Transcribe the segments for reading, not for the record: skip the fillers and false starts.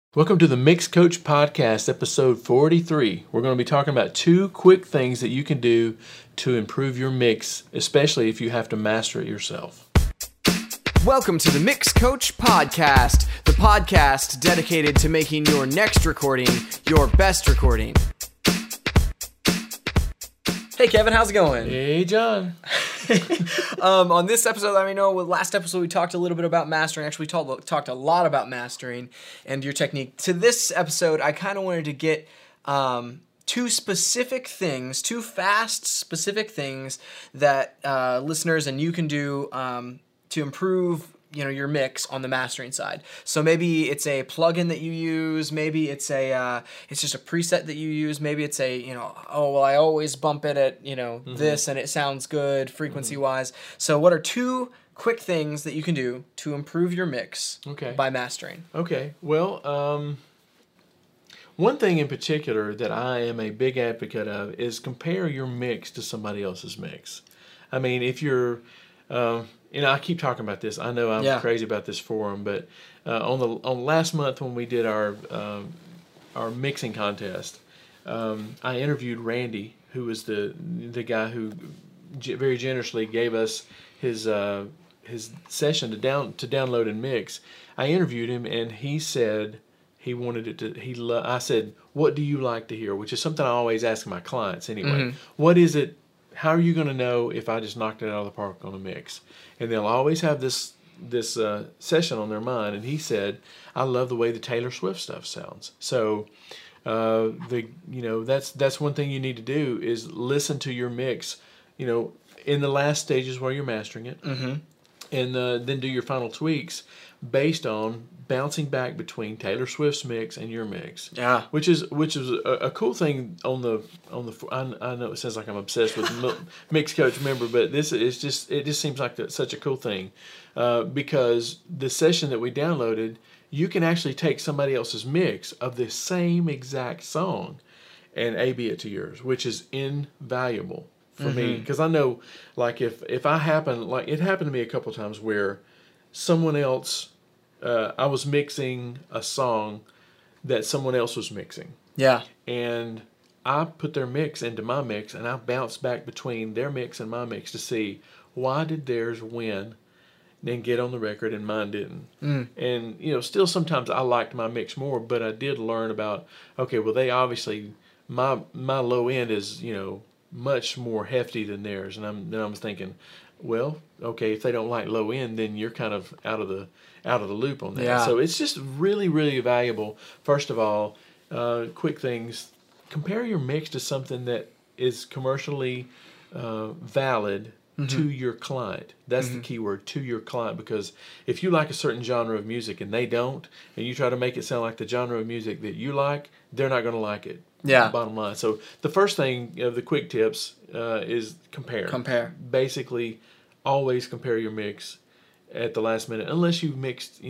Welcome to the Mix Coach Podcast, episode 43. We're going to be talking about 2 quick things that you can do to improve your mix, especially if you have to master it yourself. Welcome to the Mix Coach Podcast, the podcast dedicated to making your next recording your best recording. Hey Kevin, how's it going? Hey John. On this episode, last episode we talked a little bit about mastering. Actually, we talked a lot about mastering and your technique. To this episode, I kind of wanted to get 2 fast, specific things that listeners and you can do to improve your mix on the mastering side. So maybe it's a plugin that you use, maybe it's just a preset that you use, maybe it's I always bump it at this and it sounds good frequency wise. So what are 2 quick things that you can do to improve your mix by mastering? Okay. Well, one thing in particular that I am a big advocate of is compare your mix to somebody else's mix. I mean, if you're I keep talking about this. I know I'm crazy about this forum, but on last month when we did our mixing contest, I interviewed Randy, who was the guy who very generously gave us his session to download and mix. I interviewed him, and he said he wanted it to. I said, "What do you like to hear?" Which is something I always ask my clients anyway. Mm-hmm. What is it? How are you going to know if I just knocked it out of the park on a mix? And they'll always have this session on their mind. And he said, "I love the way the Taylor Swift stuff sounds." So, that's one thing you need to do is listen to your mix, in the last stages while you're mastering it, and then do your final tweaks based on bouncing back between Taylor Swift's mix and your mix. Yeah, which is a cool thing on the. I know it sounds like I'm obsessed with Mix Coach member, but it just seems like such a cool thing, because the session that we downloaded, you can actually take somebody else's mix of the same exact song, and A/B it to yours, which is invaluable for me, because I know, like if it happened to me a couple times where someone else. I was mixing a song that someone else was mixing. Yeah. And I put their mix into my mix, and I bounced back between their mix and my mix to see why did theirs win and get on the record and mine didn't. And, still sometimes I liked my mix more, but I did learn about, they obviously, my low end is, much more hefty than theirs. And I'm thinking, well, if they don't like low end, then you're kind of out of the loop on that. Yeah. So it's just really, really valuable. First of all, quick things: compare your mix to something that is commercially valid to your client. That's the key word, to your client, because if you like a certain genre of music and they don't, and you try to make it sound like the genre of music that you like, they're not going to like it. Yeah. Bottom line. So the first thing of the quick tips is compare. Compare. Basically, always compare your mix at the last minute, unless you've mixed,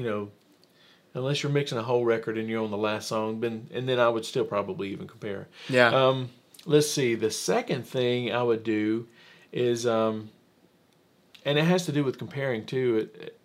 unless you're mixing a whole record and you're on the last song, and then I would still probably even compare. Yeah. Let's see. The second thing I would do is, and it has to do with comparing too.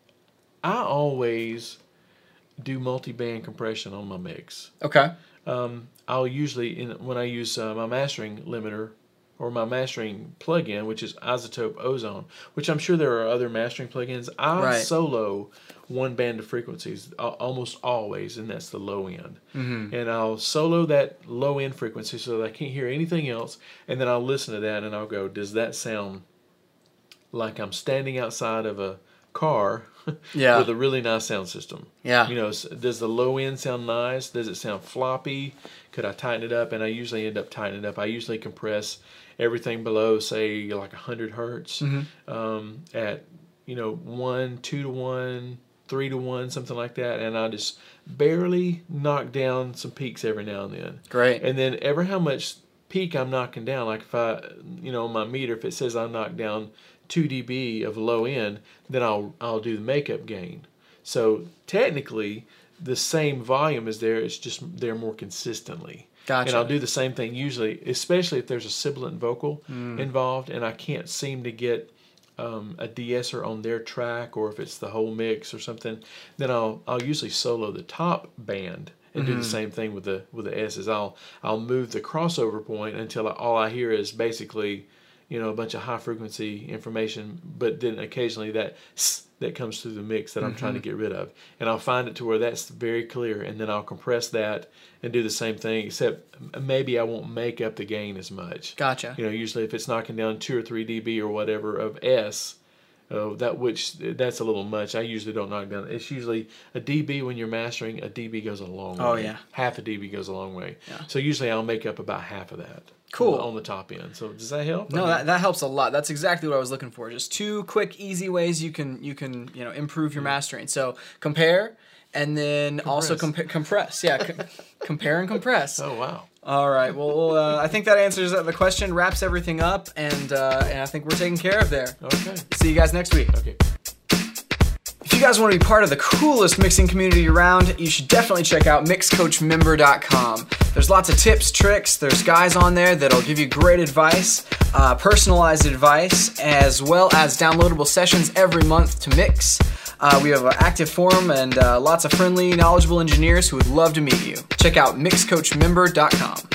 I always do multi-band compression on my mix. Okay. I'll usually, when I use my mastering limiter or my mastering plugin, which is Isotope Ozone, which I'm sure there are other mastering plugins. I solo one band of frequencies almost always, and that's the low end. And I'll solo that low end frequency so that I can't hear anything else, and then I'll listen to that and I'll go, does that sound like I'm standing outside of a car with a really nice sound system? Yeah. Does the low end sound nice? Does it sound floppy? Could I tighten it up? And I usually end up tightening it up. I usually compress everything below, say, like 100 hertz at, 1, 2 to 1, 3 to 1, something like that. And I just barely knock down some peaks every now and then. Great. And then every how much peak I'm knocking down, like if I, on my meter, if it says I knock down 2 dB of low end, then I'll do the makeup gain. So technically, the same volume is there. It's just there more consistently. Gotcha. And I'll do the same thing usually, especially if there's a sibilant vocal involved, and I can't seem to get a de-esser on their track, or if it's the whole mix or something. Then I'll usually solo the top band and do the same thing with the S's. I'll move the crossover point until all I hear is basically, a bunch of high frequency information, but then occasionally that comes through the mix that I'm trying to get rid of. And I'll find it to where that's very clear, and then I'll compress that and do the same thing, except maybe I won't make up the gain as much. Gotcha. Usually if it's knocking down 2 or 3 dB or whatever of S, that's a little much. I usually don't knock down. It's usually a dB when you're mastering. A dB goes a long way. Oh, yeah. Half a dB goes a long way. Yeah. So usually I'll make up about half of that. Cool. On the top end. So does that help? No, that helps a lot. That's exactly what I was looking for. Just 2 quick, easy ways you can improve your mastering. So compare, and then also compress. Yeah, compare and compress. Oh wow. All right. Well, I think that answers the question, wraps everything up, and I think we're taken care of there. Okay. See you guys next week. Okay. If you guys want to be part of the coolest mixing community around, you should definitely check out mixcoachmember.com. There's lots of tips, tricks, there's guys on there that'll give you great advice, personalized advice, as well as downloadable sessions every month to mix. We have an active forum and lots of friendly, knowledgeable engineers who would love to meet you. Check out mixcoachmember.com.